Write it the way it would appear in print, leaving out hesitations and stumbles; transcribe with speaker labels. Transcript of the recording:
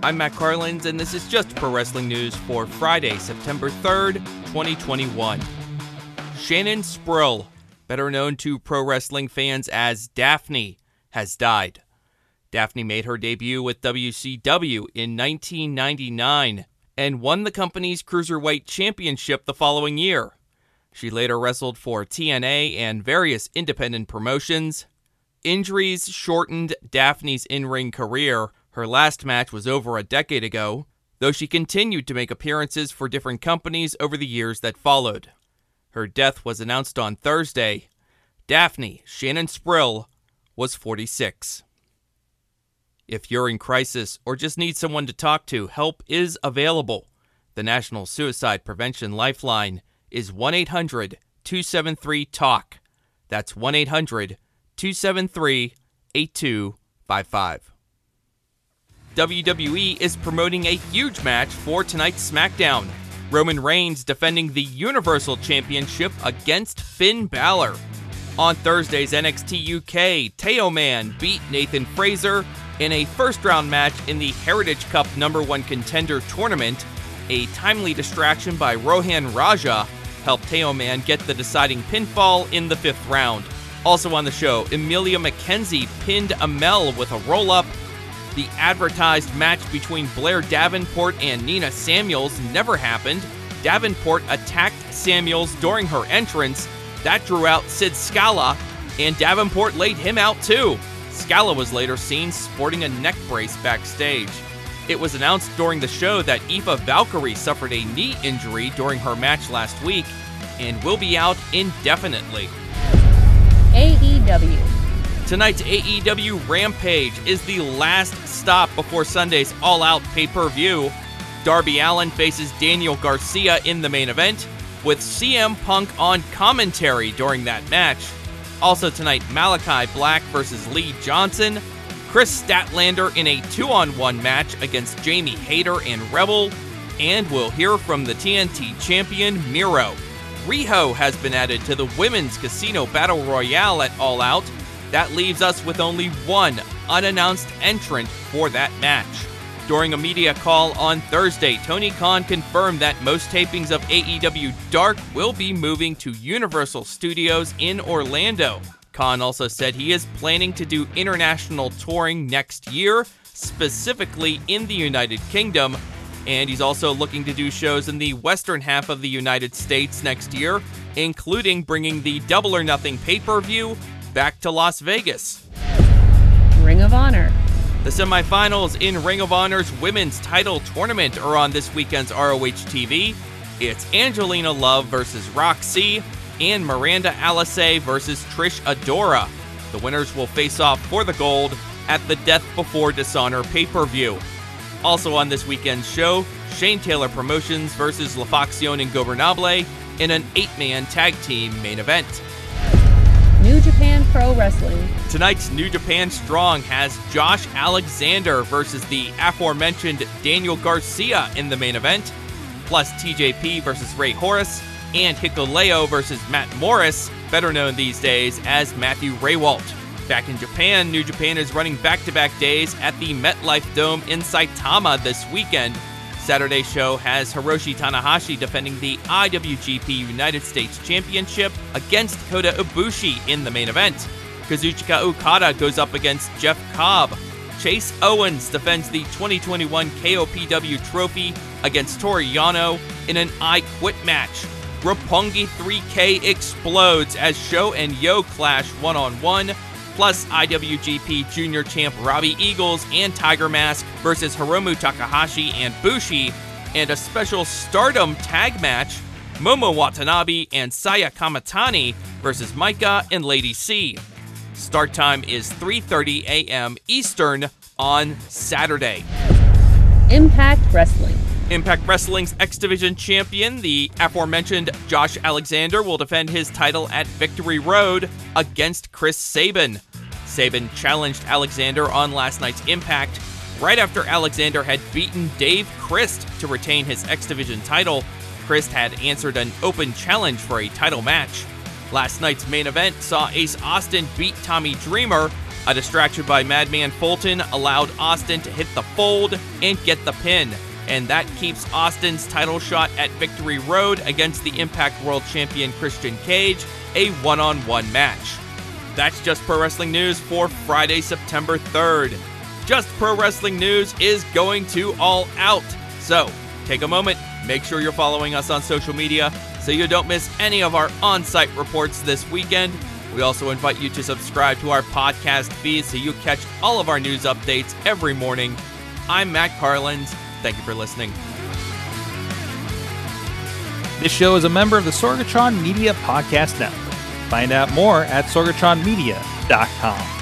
Speaker 1: I'm Matt Carlins, and this is just pro wrestling news for Friday, September 3rd, 2021. Shannon Spruill, better known to pro wrestling fans as Daffney, has died. Daffney made her debut with WCW in 1999 and won the company's Cruiserweight Championship the following year. She later wrestled for TNA and various independent promotions. Injuries shortened Daffney's in-ring career. Her last match was over a decade ago, though she continued to make appearances for different companies over the years that followed. Her death was announced on Thursday. Daffney, Shannon Spruill, was 46. If you're in crisis or just need someone to talk to, help is available. The National Suicide Prevention Lifeline is 1-800-273-TALK. That's 1-800-273-8255. WWE is promoting a huge match for tonight's SmackDown. Roman Reigns defending the Universal Championship against Finn Balor. On Thursday's NXT UK, Teo Man beat Nathan Frazer in a first-round match in the Heritage Cup No. 1 Contender Tournament. A timely distraction by Rohan Raja helped Teo Man get the deciding pinfall in the 5th round. Also on the show, Emilia McKenzie pinned Amel with a roll-up. The advertised match between Blair Davenport and Nina Samuels never happened. Davenport attacked Samuels during her entrance. That drew out Sid Scala, and Davenport laid him out too. Scala was later seen sporting a neck brace backstage. It was announced during the show that Eva Valkyrie suffered a knee injury during her match last week and will be out indefinitely.
Speaker 2: AEW.
Speaker 1: Tonight's AEW Rampage is the last stop before Sunday's All Out pay-per-view. Darby Allin faces Daniel Garcia in the main event, with CM Punk on commentary during that match. Also tonight, Malachi Black versus Lee Johnson, Chris Statlander in a 2-on-1 match against Jamie Hayter and Rebel, and we'll hear from the TNT champion Miro. Riho has been added to the Women's Casino Battle Royale at All Out. That leaves us with only one unannounced entrant for that match. During a media call on Thursday, Tony Khan confirmed that most tapings of AEW Dark will be moving to Universal Studios in Orlando. Khan also said he is planning to do international touring next year, specifically in the United Kingdom, and he's also looking to do shows in the western half of the United States next year, including bringing the Double or Nothing pay-per-view back to Las Vegas.
Speaker 2: Ring of Honor.
Speaker 1: The semifinals in Ring of Honor's women's title tournament are on this weekend's ROH TV. It's Angelina Love versus Roxy and Miranda Alice versus Trish Adora. The winners will face off for the gold at the Death Before Dishonor pay-per-view. Also on this weekend's show, Shane Taylor Promotions versus La Facción Ingobernable in an 8-man tag team main event.
Speaker 2: New Japan Pro Wrestling.
Speaker 1: Tonight's New Japan Strong has Josh Alexander versus the aforementioned Daniel Garcia in the main event, plus TJP versus Ray Horace, and Hikuleo versus Matt Morris, better known these days as Matthew Raywalt. Back in Japan, New Japan is running back-to-back days at the MetLife Dome in Saitama this weekend. Saturday's show has Hiroshi Tanahashi defending the IWGP United States Championship against Kota Ibushi in the main event. Kazuchika Okada goes up against Jeff Cobb. Chase Owens defends the 2021 KOPW trophy against Toru Yano in an I Quit match. Roppongi 3K explodes as Sho and Yo clash one-on-one, plus IWGP Junior Champ Robbie Eagles and Tiger Mask versus Hiromu Takahashi and Bushi, and a special Stardom tag match, Momo Watanabe and Saya Kamatani versus Maika and Lady C. Start time is 3:30 a.m. Eastern on Saturday.
Speaker 2: Impact Wrestling.
Speaker 1: Impact Wrestling's X Division champion, the aforementioned Josh Alexander, will defend his title at Victory Road against Chris Sabin. Sabin challenged Alexander on last night's Impact, right after Alexander had beaten Dave Christ to retain his X Division title. Christ had answered an open challenge for a title match. Last night's main event saw Ace Austin beat Tommy Dreamer, A distraction by Madman Fulton allowed Austin to hit the fold and get the pin, and that keeps Austin's title shot at Victory Road against the Impact World Champion Christian Cage a one-on-one match. That's Just Pro Wrestling News for Friday, September 3rd. Just Pro Wrestling News is going to All Out, so take a moment, make sure you're following us on social media so you don't miss any of our on-site reports this weekend. We also invite you to subscribe to our podcast feed so you catch all of our news updates every morning. I'm Matt Carlins. Thank you for listening.
Speaker 3: This show is a member of the Sorgatron Media Podcast Network. Find out more at sorgatronmedia.com.